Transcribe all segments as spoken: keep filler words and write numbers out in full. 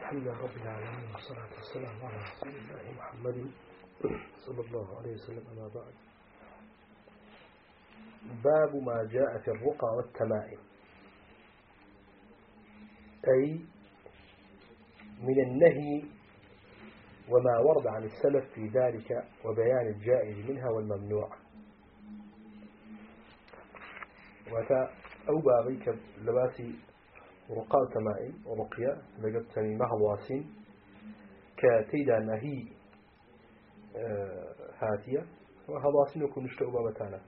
الحمد لله رب العالمين والصلاة والسلام على رسول الله محمد صلى الله عليه وسلم. أما بعد، باب ما جاء في الرقى والتمائم، أي من النهي وما ورد عن السلف في ذلك وبيان الجائز منها والممنوع. وتا أو بابيك لباسي رقى وتمائم ورقية لقد تميمها واسين كتيدا نهي آه هاتية وهواسين يكون نشتئ بابتانا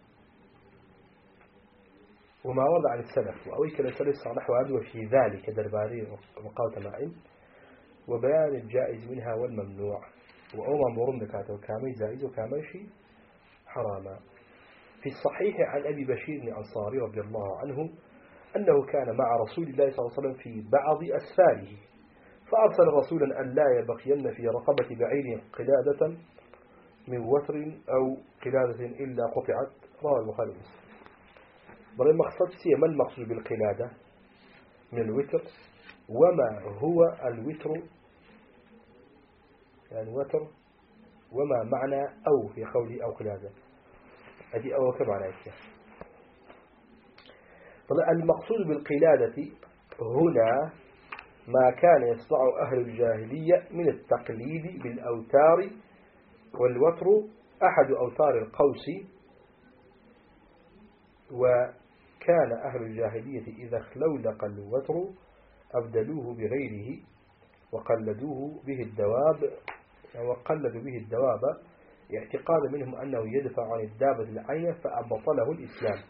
وما ورد عن السلف وأويك لسلف صالح وعدو في ذلك درباري رقى وتمائم وبيان الجائز منها والممنوع، وأوما مرم دكاته وكامي زائز وكامي شيء حراما. في الصحيح عن أبي بشير الأنصاري رضي الله عنه أنه كان مع رسول الله صلى الله عليه وسلم في بعض أسفاره، فأرسل رسولا أن لا يبقين في رقبة بعير قلادة من وتر أو قلادة إلا قطعت. رواه البخاري ومسلم. بل المقصد سي ما المقصود بالقلادة من الوتر، وما هو الوتر يعني وتر، وما معنى أو في قوله أو قلادة، هذه أو كمعنى إيش. المقصود بالقلادة هنا ما كان يصنع أهل الجاهلية من التقليد بالأوتار، والوتر أحد أوتار القوس، وكان أهل الجاهلية إذا خلولق الوتر أبدلوه بغيره وقلدوه به الدواب وقلدوا به الدواب اعتقاد منهم أنه يدفع عن الدابة العين، فأبطله الإسلام.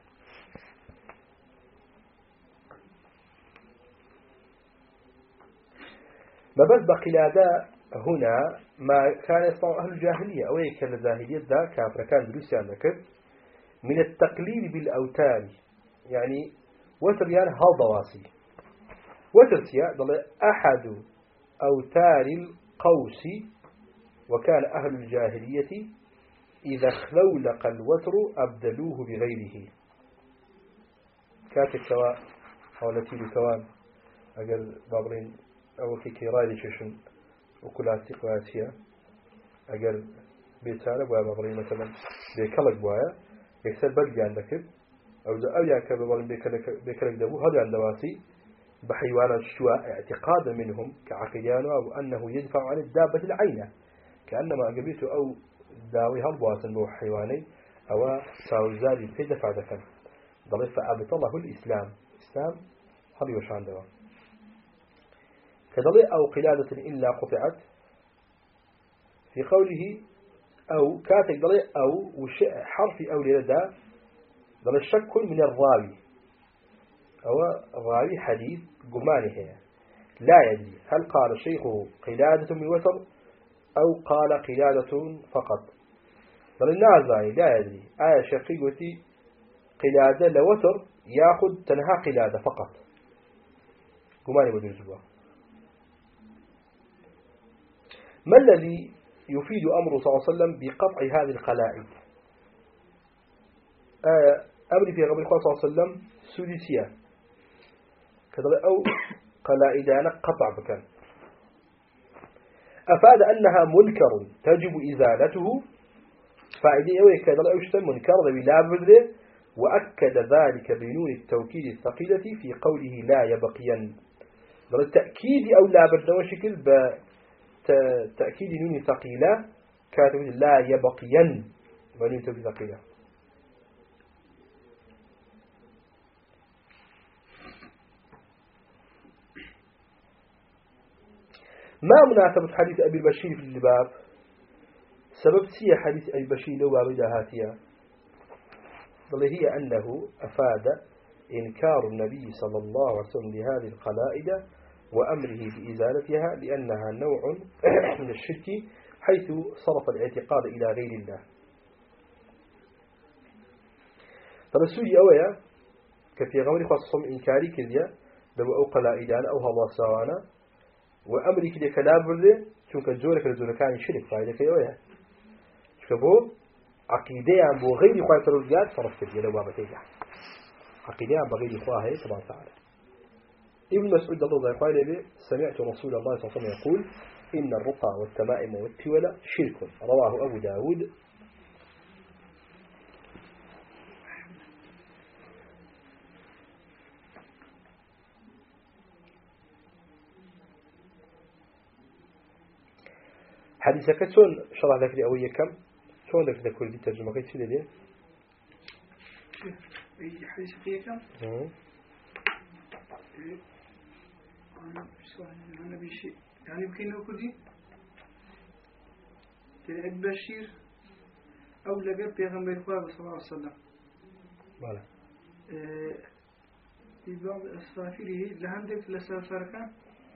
ما بس بقلادة هنا ما كان يصنع أهل الجاهلية أو يكن الجاهلية ذا كافر كان دروسي ذكر من التقليد بالأوتار، يعني وتر يعني هالضواسي وترسيا ضل أحد أوتار القوس، وكان أهل الجاهلية إذا خلولق الوتر أبدلوه بغيره. كاتب سواء أو نتيجة كوان أقل بابرين أو كي كيراي ششن وكلاتي قواسية أقل بيتسالة بوايا بابرين مثلا بيكالك بوايا يكسر بلقي عندك أو أو يعني بابرين بيكالك دبو هذا عند واسي بحيوانات الشواء اعتقادا منهم كعقيدان أو أنه يدفع عن الدابة العينة، كأنما أقبيته أو داوي هالبواسن بو حيواني أو ساوزاري في دفع دفن ضليف فأبط الله الإسلام إسلام هل يوشان دوا كضلي أو قلادة إلا قطعت في قوله أو كاتك ضلي أو وش حرف أو لذا ضلي شك من الراوي أو الراوي حديث قمانه هي لا يدري هل قال شيخه قلادة من وتر أو قال قلادة فقط. بل النازعي لا يدري آية شقيقتي قلادة لوتر يأخذ تنها قلادة فقط قماني بدو الزبا. ما الذي يفيد أمر صلى الله عليه وسلم بقطع هذه القلائد؟ آية أمر في غير صلى الله عليه وسلم سودسية كذا أو قلائدان قطع بكان، أفاد أنها منكر تجب إزالته، فائدة أوي كذا أوشتم منكر ذي لا بدله، وأكد ذلك بنون التوكيد الثقيلة في قوله لا يبقين. التأكيد أو لا بدله شكل بتأكيد نون ثقيلة كاتب لا يبقين بنون التوكيد ثقيلة. ما مناسبة حديث أبي البشير في الباب؟ سبب سي حديث أبي البشير لو باب هاتيا بل هي أنه أفاد إنكار النبي صلى الله عليه وسلم لهذه القلائد وأمره بإزالتها، لأنها نوع من الشرك حيث صرف الاعتقاد إلى غير الله. فالسوري أويا كفي غمر خاصهم إنكاري كذيا لو أو قلائدان أو هضاسوانا وأمري كده كلام برده چونك جورك الجورة كان شرك فايدة كيوية شكبو عقيدة عن بو غير إخوة ترزقات صرف كده لو بابتيجا عقيدة عن بغير إخوة هي سبحانه وتعالى. ابن مسعود رضي الله عنه سمعت رسول الله صلى الله عليه وسلم يقول إن الرقى والتمائم والتولى شرك، رواه أبو داود. حديثك شون شرح ذكري أوي كم شون ذكري كل دي ترجمة كيف تفيد ليه؟ حديثك أوي كم؟ أنا بسؤال أنا بشيء يعني يمكن أقول دي تلعب بشير أو لقى بيغمبر الخواب صلى الله عليه وسلم. ماله؟ في بعض أسفاره لهندك لسافرك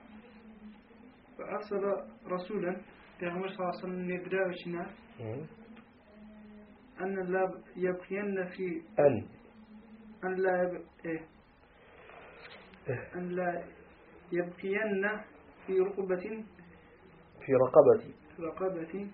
فأرسل رسولا بيغمبر صلى الله عليه وسلم ندرا وشنا أن لا يبقين في أن أن لا يب... إيه أن لا يبقين في رقبة في رقبتي رقبة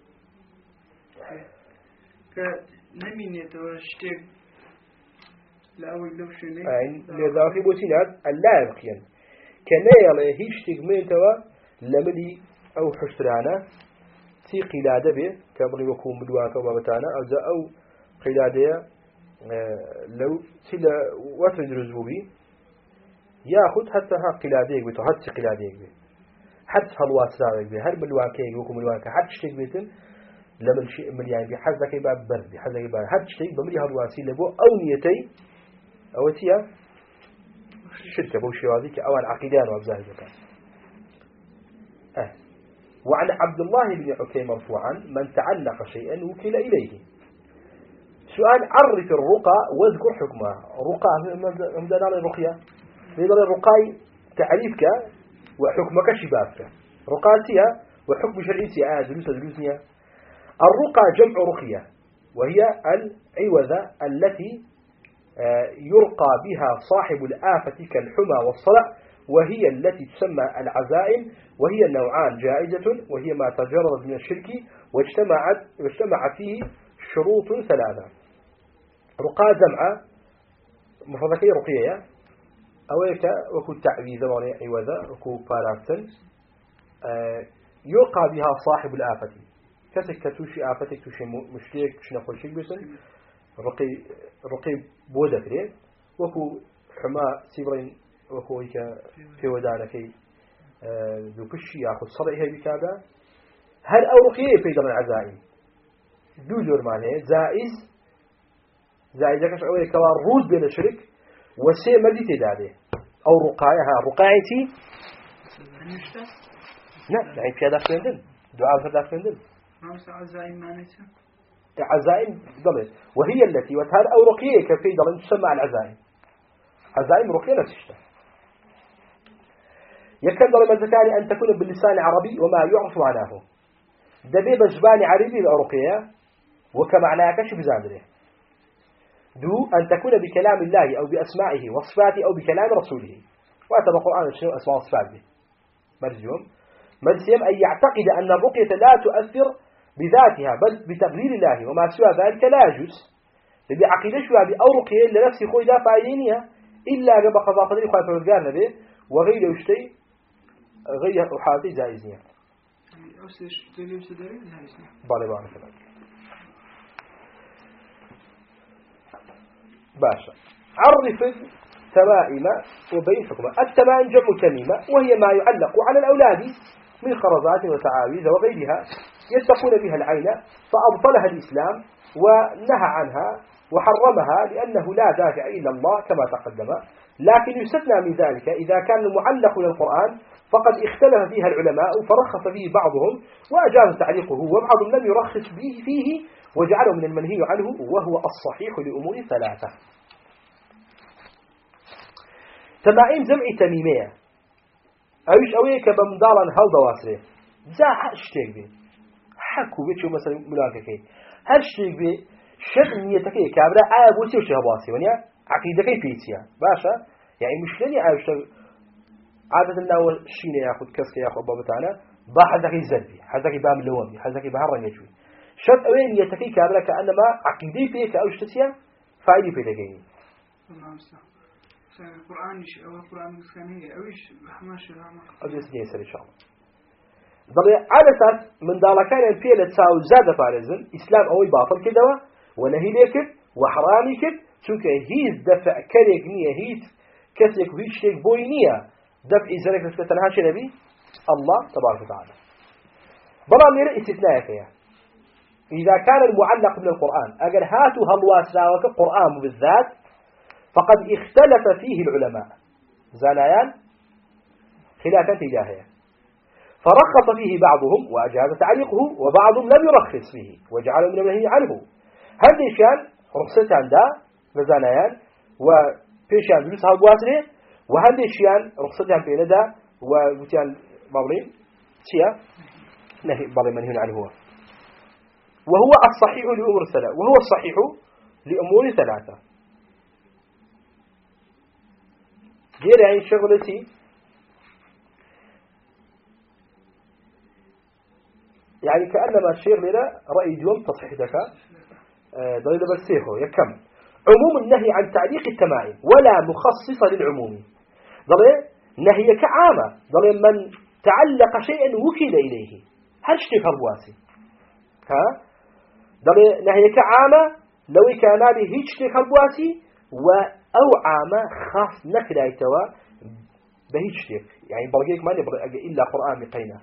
كنمين يتواشتك لأول لو شني لذا في بوتينات لا يبقين كنا يلا هيش تجمل توا لمدي أو حشترانا تي قلادة به كبري وكون بدواك وبابتانا أو ذا أو قلادة لو سلا وتر رزوبي ياخذ حتى ها قلاديك بتو حتى قلاديك بي حتى هالواسراك بي هل ملواكيك وكم ملواك حتى شتيك بيتن لمن شيء من يعني بحزك يبقى برد بحزك يبقى حتى شتيك بملي هالواسيلة بو أو نيتي أو تيا شركة بو شوازيك أو العقيدان وأبزاه كان أه وعن عبد الله بن عكيم مرفوعا من تعلق شيئا وكل إليه. سؤال عرف الرقى واذكر حكمها. رقى هم دلال الرقية لذلك الرقاي تعريفك وحكمك شبابك رقاتها وحكم شرعيتها آه دروس دروسنيا. الرقى جمع رقية وهي العوذة التي يرقى بها صاحب الآفة كالحمى والصلع وهي التي تسمى العزائم وهي نوعان جائزة وهي ما تجرد من الشرك واجتمعت واجتمع فيه شروط ثلاثة. رقى جمع مفردكي رقية أولك وكو تعويذة ولا عوذة وكو باراكتن آه يلقى بها صاحب الآفة كسك توشي آفتك توشي مشترك توشي نخل شيك بسن رقي رقي بوذكري وكو حما سيبرين وكو هيك في ودانكي آه ذو كشي ياخذ صرعها بكذا هل أو رقية في در العزائم دو جور معناه زائز زائز كش أولك كوارود بين الشرك وسي مدي تداده أو رقايها رقايتي لا يعني في هذا فندل دعاء في هذا فندل عزائم معناتها عزائم ضلت وهي التي وتهال أو رقية كفي ضل تسمى العزائم عزائم رقية لا تشتى يكدر المزكاني أن تكون باللسان العربي وما يعرف معناه دبيب جباني عربي الرقية وكمعناه كشف زادره دو أن تكون بكلام الله أو بأسمائه وصفاته أو بكلام رسوله وأتبع القرآن شنو أسماء وصفات به مرجوم مرسيم أن يعتقد أن الرقية لا تؤثر بذاتها بل بتقدير الله وما سوى ذلك لا يجوز لذي عقيدة شوى أو رقية لنفسه خوي لا فاعلينها إلا قبل قضاء قدر يخالف الرجال به وغير يشتي غير حالتي جائزية بالي بالي باشا عرف التمائم وبين حكمها. التمائم جمع تميمة وهي ما يعلق على الأولاد من خرزات وتعاويذ وغيرها يتقون بها العين فأبطلها الإسلام ونهى عنها وحرمها لأنه لا دافع إلا الله كما تقدم لكن يستثنى من ذلك إذا كان المعلق للقرآن فقد اختلف فيها العلماء فرخص فيه بعضهم وأجاز تعليقه وبعضهم لم يرخص به فيه وجعله من المنهي عنه وهو الصحيح لأمور ثلاثة. تمائم جمع تميمية أويش أويك بمدالا هل دواسره جا هشتيك بي حكو بيتشو مثلا ملاككي هشتيك بي شد نيتكي كابرا آية بوسي وشي هباسي ونيا عقيدكي بيتيا باشا يعني مش لني آية وشتغ عادة الناو الشيني ياخد كسكي ياخد بابتانا با حدكي زلبي حدكي بام لومي حدكي بهرن يجوي شد أوين نيتكي كابرا كأنما عقيدي بيك أو شتسيا فايدي بيتكي القرآن إيش أو القرآن مسكنية أو إيش حماش العام أجلس جيسر إن شاء الله ضل عادة من دالكان الفيل تساو زاد فارزن إسلام أوي باطل كده ونهي ليكت وحرامي كت شوك هيز دفع كريك نية هيز كسيك وهيج شيك بوينية دفع إزالك نسكتنها شي نبي الله تبارك وتعالى بلا مير استثناء فيها إذا كان المعلق من القرآن أجل هاتوا هالواسلاوك القرآن بالذات فقد اختلف فيه العلماء زانيان خلافا تجاهه فرخص فيه بعضهم وأجاز تعليقه وبعضهم لم يرخص فيه وجعله من المنهي عنه هذا كان رخصة عنده لزانيان وبيشان دروس هالواسله وهذا الشيء رخصة عن بيندا وبتيان بعضين شيء نهي بعض منهي عنه هو وهو الصحيح لأمور ثلاثة وهو الصحيح لأمور ثلاثة غير يعني شغلتي يعني كأنما الشيخ لنا رأي دوم تصحيح ذكا ضريد برسيخه يكم عموم النهي عن تعليق التمائم ولا مخصصة للعموم ضريد نهي كعامة ضريد من تعلق شيئا وكل إليه هل اشتك هالواسي ها ضريد نهي كعامة لو كان به اشتك هالواسي أو عامة خاص نكلا يتوى بهيشتك يعني برقيك ما نبغى إلا قرآن بقينا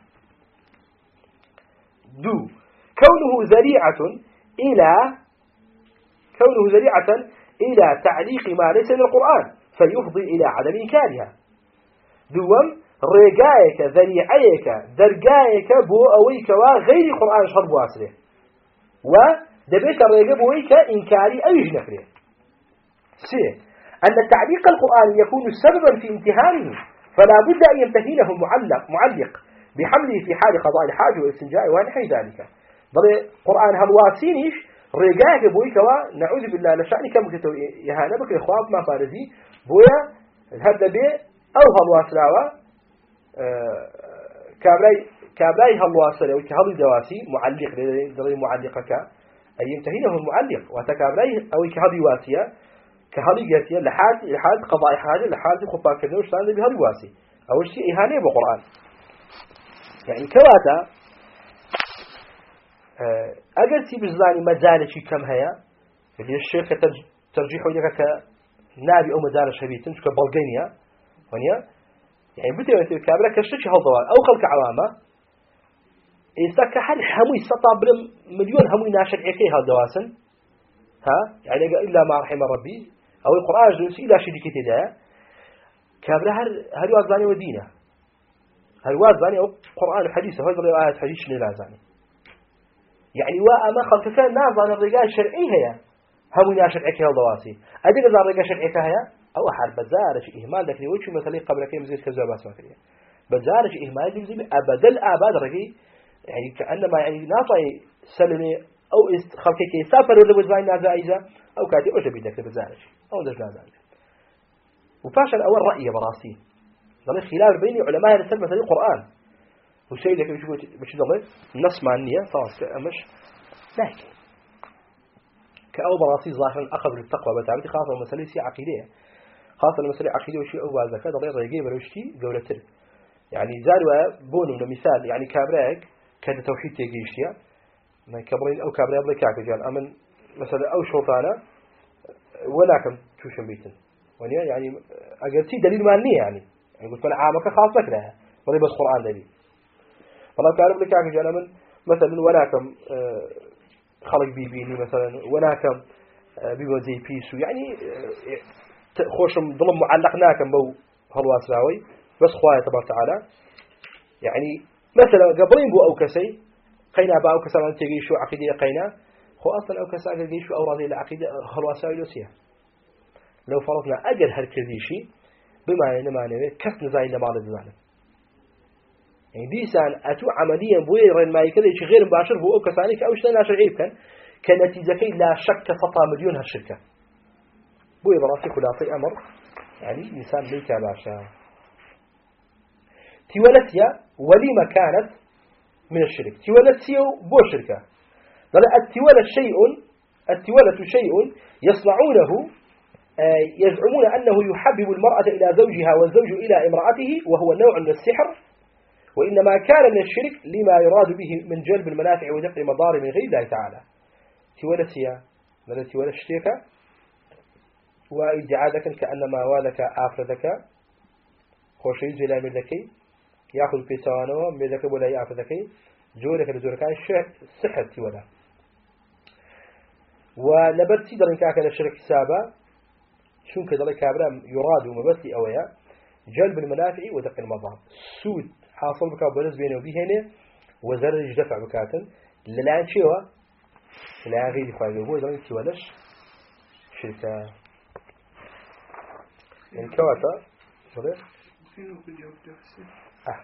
دو كونه ذريعة إلى كونه ذريعة إلى تعليق ما ليس للقرآن فيفضي إلى عدم إنكارها دوم رجايك ذريعيك درجايك بو أويك وغير قرآن شرب واسره ودبيك الرجاء بويك إنكاري أو يجنكره سي أن التعليق القرآني يكون سببا في امتهانه فلا بد أن يمتهنه معلق معلق بحمله في حال قضاء الحاجة والاستنجاء ونحو ذلك بل القرآن هالواسينيش رجاك بويك ونعوذ بالله لشأنك مكتو يهانبك إخواب ما فارزي بويا هذا بي أو هالواسلاوة أه كابلاي كابلاي هالواسلاوة وكهالي دواسي معلق لدري معلقك أن يمتهنه المعلق وتكابلاي أو كهالي واسية كهالي جاتية لحال لحال قضاء حاجة لحال خطاب كذا وش تعني بهالي واسي أول شيء إهانة بالقرآن يعني كواتا أجل تي بزاني مجال شيء كم هيا اللي الشيخ ترجيحه لك كنابي أو مجال شبيتن كبلغينيا ونيا يعني بتوي كابلا كشتش هالضوال أو خلق عوامة إذا كحل همي سطع بل مليون همي ناشر عكي هالدواسن ها يعني إلا ما رحم ربي أو القرآن جنس إلا شريك تدا كابلا هل هل وازاني ودينه هل وازاني أو قرآن وحديث هذا الآيات حديث لازاني يعني وأما خلق كان نازان الرجال الشرعي هي هم ناشر عكي هالدواسي أديك إذا الرجال الشرعي هي أو حرب بزارش إهمال ذكري وش مثلي قبل كي مزيد كذا بس ما كريه بزارش إهمال يمزي أبدا الآباد رجي يعني كأنما يعني ناطي سلمي أو خلق كي سافر ولا بزاين نازايزة أو كاتي أوش بيدك بزارش أو دش نازايزة وفاشل أول رأي براسي ضل خلاف بين علماء السلف مثل القرآن وشيء لك بيشوفوا بيش ضل النص مع النية خلاص مش لكن كأول براسي ظاهرا أخذ للتقوى بتعبتي خاصة المسألة سي عقيدية خاصة المسألة عقيدية وشيء أول زكاة ضل يجيب الوشتي جولتر يعني زاروا بونو مثال يعني كابراك كان توحيد تيجيشيا ما كبرين أو كابرا يبغى كعك جال أمن مثلا أو شرطانة ولا كم توشن بيتن ونيا يعني أجلتي دليل مالني يعني يعني قلت أنا عامك خاص لك لها ولا بس قرآن دليل والله كان يبغى كعك جال أمن مثلا ولا كم خلق بيبيني مثلا ولا كم بيبغى زي بيسو يعني خوشم ظلم معلقنا كم بو هالواسراوي بس خواه تبارك تعالى يعني مثلا قبلين بو أو كسي قينا با أو كسا من تجيشوا عقيدة قينا خو أصلا أو كسا تجيشوا أو راضي العقيدة هالواسراوي لوسيا لو فرضنا أجل هالكذيشي بما إنما نبي كف نزاي لما نزاي يعني ديسان أتو عمليا بوير ما يكذش غير مباشر هو أو كساني كأوش لنا شرعي كان كنتيجة كي لا شك فطا مليون هالشركة بوير براسي خلاصي أمر يعني إنسان ليك باشا تولتيا ولما كانت من الشرك تولتيا بو شركة بل التولة شيء التولة شيء يصنعونه يزعمون أنه يحبب المرأة إلى زوجها والزوج إلى امرأته، وهو نوع من السحر، وإنما كان من الشرك لما يراد به من جلب المنافع ودفع المضار من غير الله تعالى. تولسيا التي ولا شتيك وإدعادك كأنما والك آفردك خوشي زي لا مردكي يأخذ في سوانه مردك ولا يأفردكي جورك لزورك السحر تولى. ولبرتي درن كاكل الشرك حسابا شون كذلك كابرا يراد ومبثي أويا جلب المنافع ودفع المضار. سود حاصل بك وبرز بينه وبينه وزرج دفع بكاتن للآن شيء لا غير خواهي هو درن تولش شركة يعني كواتا صدق آه.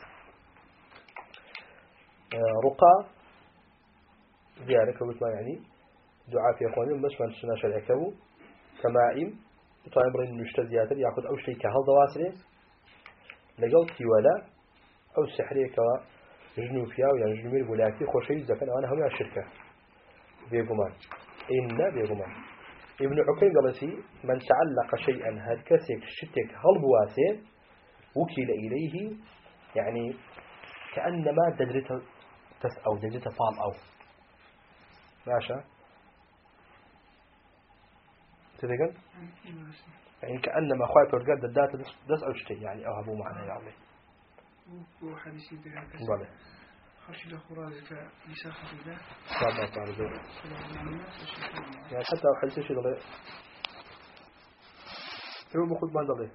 آه رقى زيارة كوت ما يعني دعاء في أخواني بس ما نشنا شرعكه كمائم طيب رين نشتزيات يأخذ أو شيء كهل ضواسره لقلتي ولا أو سحرية كوا جنو فيها ويعني جنو مير بولاتي خوشي زكان أنا هم الشركة بيقومان إن بيقومان ابن عقيل قالسي من تعلق شيئا هالكسك شتك هل بواسه وكيل إليه يعني كأنما دجرته تس أو دجرته فال أو ماشى تذكر يعني كأنما خايف فرقد الداتا دس أو شيء يعني أو هبو معنا يا عمي هو حديثي بهذا بله خرج الخرازك لساخة الله صعب تعرف يعني حتى حديث شيء ضلي يوم بخد ما ضلي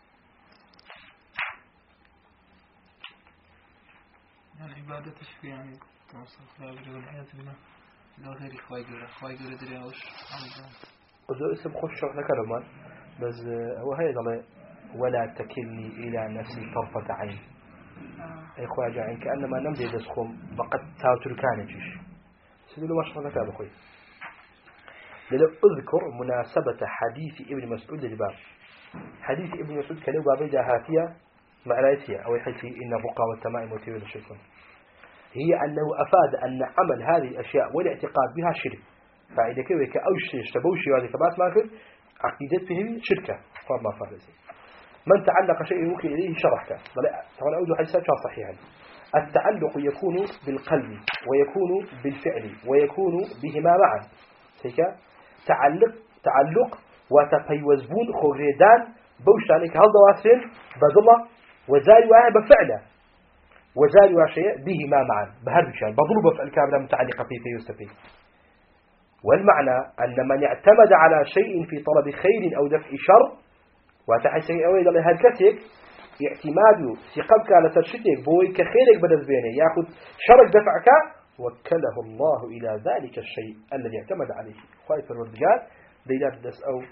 العبادة تشفي يعني توصل خلال رجل حياة الله لا غير إخوائي قرر إخوائي قرر درياوش عمدان وذو اسم خش شرح كلمان بس هو هاي ضلي ولا تكلني إلى نفسي طرفة عين أي خواجة عين كأنما نمضي دسخم بقد تاوتر كانتش سيدلو ما شرح كلام أخوي لذا أذكر مناسبة حديث ابن مسعود للباب. حديث ابن مسعود كان بابي جاهاتية مع رايتية أو حيث إن الرقى والتمائم وتيول الشيطان هي أنه أفاد أن عمل هذه الأشياء والاعتقاد بها شرك. فإذا كيف كأوش اشتبوشي وهذه كبات ماكل عقيدة فيه شركة فما فارزي. من تعلق شيء يمكن إليه شرحته طبعا أود حديثات صحيحا. التعلق يكون بالقلب ويكون بالفعل ويكون بهما معا. هيك تعلق تعلق وتفيوزبون خوريدان بوش عليك هل دواسين بضلة وزاي واحد بفعله وزاي وشيء بهما معا بهربشان بضرب بفعل كاملة متعلقة فيه فيستفيد. والمعنى أن من اعتمد على شيء في طلب خير أو دفع شر وتحسين أويد الله هالكتك اعتماد ثقبك على ترشتك بوي كخيرك بدل بينه يأخذ شرك دفعك وكله الله إلى ذلك الشيء الذي اعتمد عليه. خايف الرجال بيدات دس أو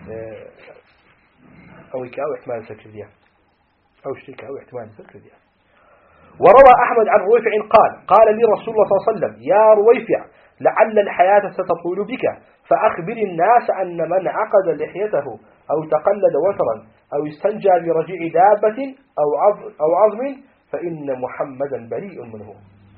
أو كأو احتمال فكرية أو شركة أو احتمال فكرية. وروى أحمد عن رويفع قال قال لي رسول الله صلى الله عليه وسلم يا رويفع لعل الحياة ستطول بك فأخبر الناس أن من عقد لحيته أو تقلد وترا أو استنجى برجيع دابة أو عظم, أو عظم فإن محمدا بريء منه.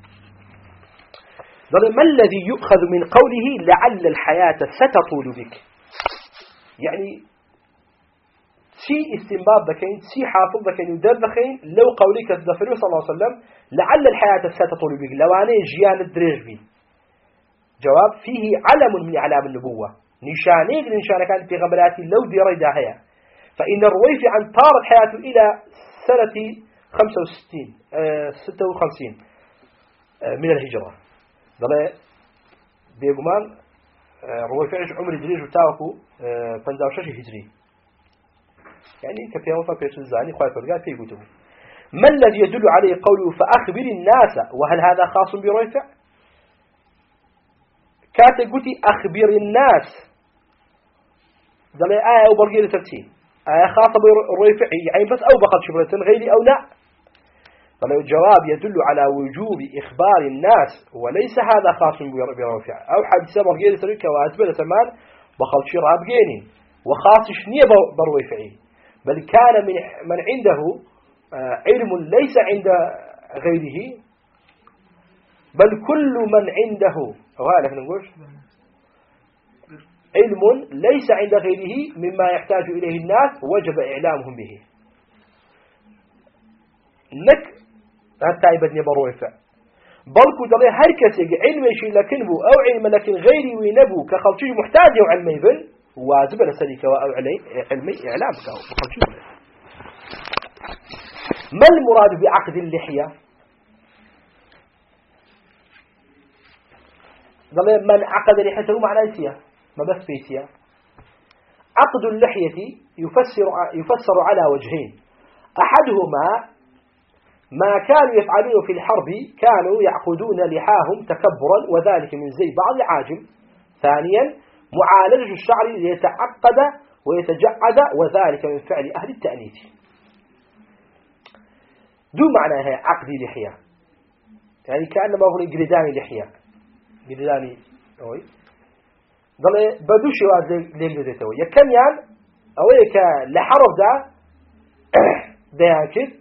ما الذي يؤخذ من قوله لعل الحياة ستطول بك؟ يعني شيء استنباط بكين شيء حافظ بكين يدر بكين لو قولك الدفر صلى الله عليه وسلم لعل الحياة ستطول بك لو أنا جيان الدريج بي جواب فيه علم من أعلام النبوة نشانيك نشان كانت في غمراتي لو ديري داهية. فإن الرويفع عن طارت حياته إلى سنة خمسة وستين آه ستة وخمسين آه من الهجرة. ضل بيجمان آه رويفعش عمر دريج وتاوكو آه فنزاوشش هجري يعني كفيه وفا بيش الزاني خايف الرجال في كتبه. ما الذي يدل عليه قوله فأخبر الناس وهل هذا خاص برويفع؟ كاتب قلتي أخبر الناس ضل آية أو برقية ترتين آية خاصة برويفعي يعني بس أو بقت شبرة غيري أو لا. ضل الجواب يدل على وجوب إخبار الناس وليس هذا خاص برويفع أو حديثة برقية ترتين وأثبت تمام بخلط شرها بجينين وخاص شنية برويفعي بل كان من من عنده علم ليس عند غيره بل كل من عنده أو هذا نقول علم ليس عند غيره مما يحتاج إليه الناس وجب إعلامهم به نك حتى يبدني برويفة بلكو دلي هر كسي علم شيء لكن بو أو علم لكن غيري وينبو كخلشي محتاج علم يبن واجب لسلك أو علمي إعلام كخلشي ما المراد بعقد اللحية دلي من عقد لحيته معناه سيا ما بس بيسيا عقد اللحية يفسر يفسر على وجهين أحدهما ما كانوا يفعلون في الحرب كانوا يعقدون لحاهم تكبرا وذلك من زي بعض العاجم ثانيا معالجة الشعر ليتعقد ويتجعد وذلك من فعل أهل التأنيث دو معنى هي عقد لحية يعني كأنما أقول جلداني لحية جلداني أوي ضل بدوش واحد ليجلدته يكن يعني أويك لحرف ده ده يعني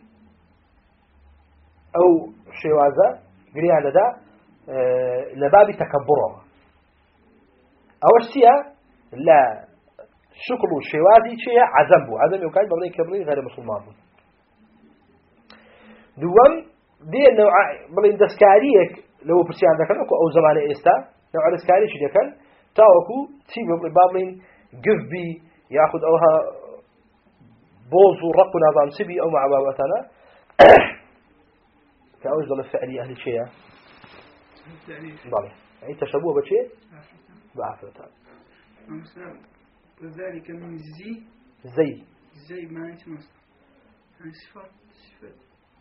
أو شوازة قريانة ده أه لباب تكبره أو الشيء لا شكل الشوازي شيء عزمه عزم يكاد بغني كبري غير مسلمان دوام دي النوع بلين دسكاريك لو برسيان ذكر أو زمان إستا نوع دسكاري شو ذكر تاوكو تيجي بابلين قفبي يأخذ أوها بوز ورق نظام سبي أو مع بابتنا كأوز ضل الفعلي أهل الشيء ضل أي تشبوه بشيء بعفرتان مثلا وذلك من زي زي زي ما يتمس عن صفات صفات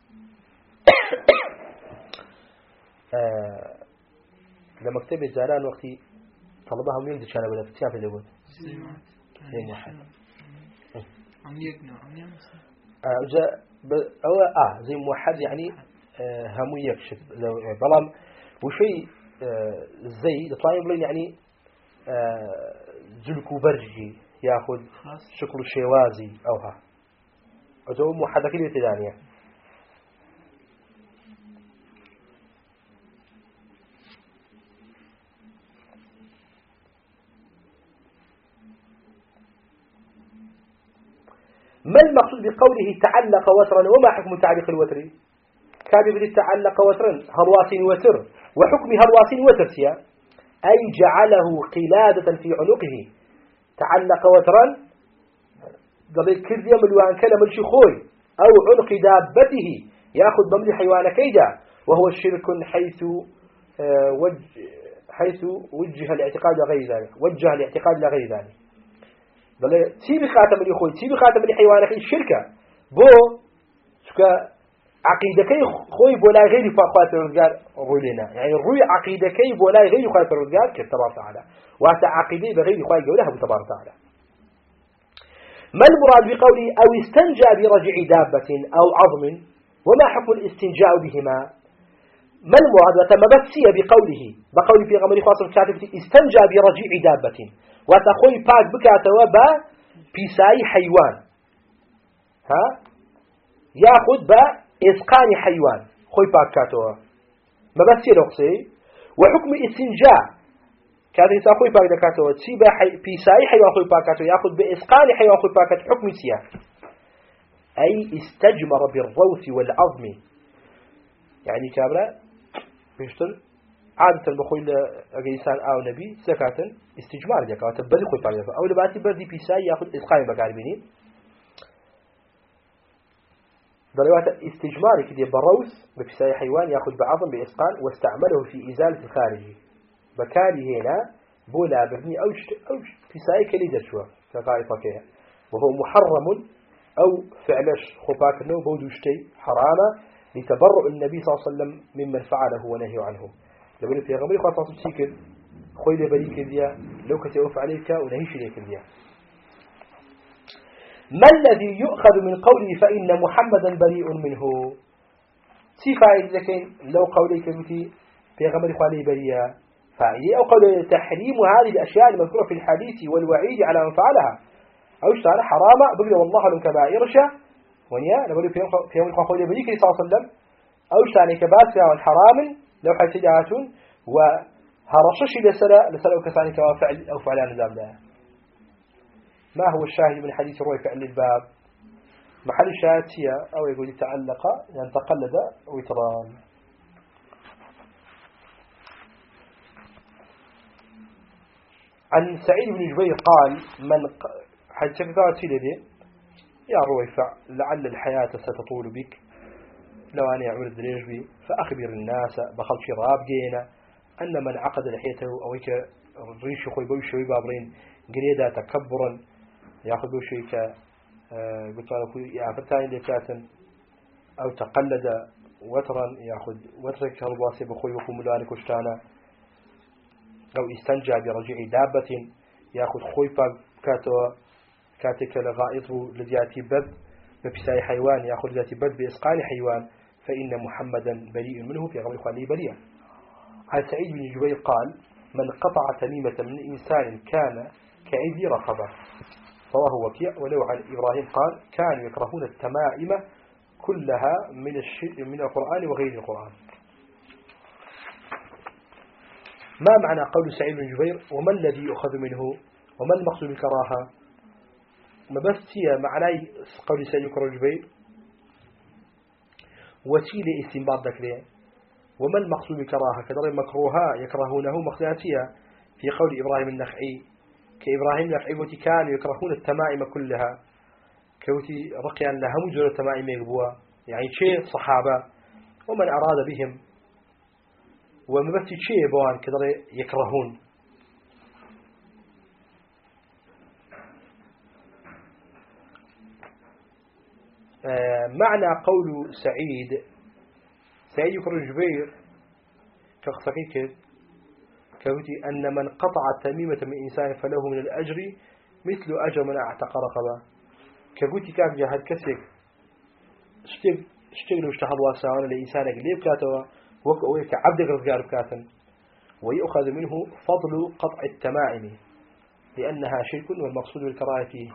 لما كتب الزعلان وقتي طلبها مين دي كان ولا فتيان في اليوم زي ما زي واحد عم يقنع عم يمس آه جاء أو آه زي موحد يعني آه هم يكشف لو بلام وشيء آه زي طيب لين يعني آه زلكو برجي ياخذ شكل الشوازي أوها أجو موحد كلمة ثانية ما المقصود بقوله تعلق وترا وما حكم تعليق الوتر كان يقول تعلق وترا هرواسين وتر وحكم هرواسين وتر سيا أي جعله قلادة في عنقه تعلق وترا قبل كل يوم الوان كان ملشي خوي أو عنق دابته يأخذ بملي حيوان كيدا وهو الشرك حيث وجه حيث وجه الاعتقاد لغير ذلك وجه الاعتقاد لغير ذلك بل تيبي خاتم اللي خوي تيبي خاتم اللي حيوانك الشركة بو شكا عقيدة كي خوي بولا غير فاخوات الرجال رولنا يعني الروي عقيدة كي بولا غير فاخوات الرجال كتبارك تعالى وحتى عقيدة بغير خوي جولها بتبارك تعالى ما المراد بقوله أو استنجى برجع دابة أو عظم وما حكم الاستنجاء بهما ما المراد وتمبتسي بقوله بقول في غمر خاصم كاتب استنجى برجع دابة وتخوي باك بكاتوا با بيساي حيوان ها ياخذ با اسقان حيوان خوي باك كاتوا ما بس يلقسي وحكم استنجاء كاتي تخوي باك دكاتوا تسيبا حي بيساي حيوان خوي باك كاتوا ياخذ باسقان حيوان خوي باك حكم سيا اي استجمر بالروث والعظم يعني كابرا بيشتر عادة بخوي لإنسان أو نبي زكاة استجمار جاكا وتبدي خوي بعد أو لبعتي بدي بيساي يأخذ إسقاء بقاربيني ضريوات استجمار كده بروس ببيساي حيوان يأخذ بعظم بإسقاء واستعمله في إزالة الخارجي بكاري هنا بولا ببني أو أو بيساي كليدة شوى كقائفة كيها وهو محرم أو فعلش خباك النوم بودوشتي حرامة لتبرؤ النبي صلى الله عليه وسلم ممن فعله ونهي عنه لبني في غمري خاصة سيكل خوي لبريك ذيا لو كتوف عليك ونهيش ليك ذيا ما الذي يؤخذ من قوله فإن محمدا بريء منه سيفا إذا كان لو قوليك بتي في غمري خوالي بريا فائدة أو قول تحريم هذه الأشياء المذكورة في الحديث والوعيد على من فعلها أو اشتغل حرامة بقول والله لهم كبائرشة ونيا نقول في يوم الخوالي بريك صلى الله عليه وسلم أو اشتغل كبائرشة والحرام لو حسجاتون و هرشش لسلا لسلا وكثاني كوا فعل أو فعلان نظام ده. ما هو الشاهد من حديث روي فعل الباب؟ محل شاتية أو يقول يتعلق يعني تقلد ويتران. عن سعيد بن جبير قال من حد شكاوى لدي يا رويفع لعل الحياة ستطول بك لو أنا يعمل الدريج بي فأخبر الناس بخل شراب جينا أن من عقد لحيته أو هيك ريش خوي بوشوي بابرين قريدا تكبرا ياخذ بوشوي ك قلت له يا فتاين لكاتن أو تقلد وترا ياخذ وترك الواسي بخوي بكم ملانك وشتانا أو استنجى برجع دابة ياخذ خوي كاتو كاتك لغائطه لذاتي بد ببساي حيوان ياخذ ذاتي بد بإسقال حيوان فإن محمدا بريء منه في غير خالي بريء. عن سعيد بن جبير قال من قطع تميمة من إنسان كان كعيد رقبة رواه وكيع. ولو عن إبراهيم قال كانوا يكرهون التمائم كلها من الشيء من القرآن وغير القرآن. ما معنى قول سعيد بن جبير وما الذي يؤخذ منه وما المقصود بالكراهة؟ ما بس هي معنى قول سعيد بن جبير وسيلة استنباط ذكره. وما المقصود بالكراهة كذا مكروها يكرهونه مخزاتها في قول إبراهيم النخعي كإبراهيم النخعي وتي كانوا يكرهون التمائم كلها كوتي رقيا لها مجرد التمائم يقبوا يعني شيء صحابة ومن أراد بهم وما بس شيء بوان كذا يكرهون. آه معنى قول سعيد سعيد بن جبير كخصكيك كوتي أن من قطع تميمة من إنسان فله من الأجر مثل أجر من اعتق رقبة كوتي كان جهد كسك اشتغل واشتهر واسعون لإنسان قليب كاتوا وكأويك عبدك رزقار كاتن ويأخذ منه فضل قطع التمائم لأنها شرك والمقصود بالكراهة فيه.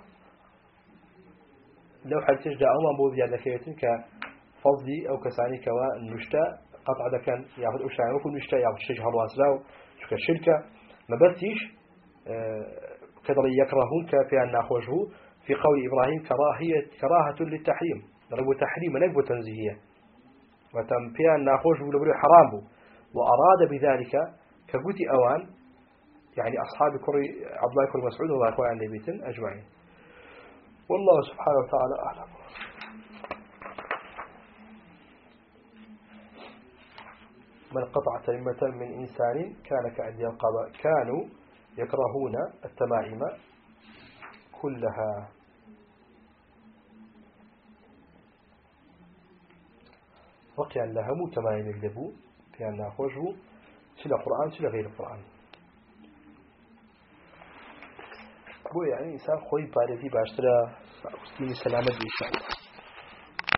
لو حد تجد أمام بوذي على كيتن كفضلي أو كساني كوا النشتاء قطع ده كان ياخذ أشياء وكل نشتاء ياخذ شيء هذا واسلاو شو كشركة ما بتيش كذا يكرهون كفي أن نأخذه في قول إبراهيم كراهية كراهة للتحريم ضرب تحريم نجب تنزيهية وتم في أن نأخذه لبري حرام بو وأراد بذلك كجوتي أوان يعني أصحاب كري عبد الله كري مسعود الله أخوان لبيتن أجمعين. والله سبحانه وتعالى أعلم. من قطع تميمة من إنسان كان كعد القضاء كانوا يكرهون التمائم كلها. وقيا لها مو تمائم اللبو كان ناخذه سلا قرآن سلا غير القرآن بو يعني إنسان خوي بارزي باشترى سلامة إن شاء الله.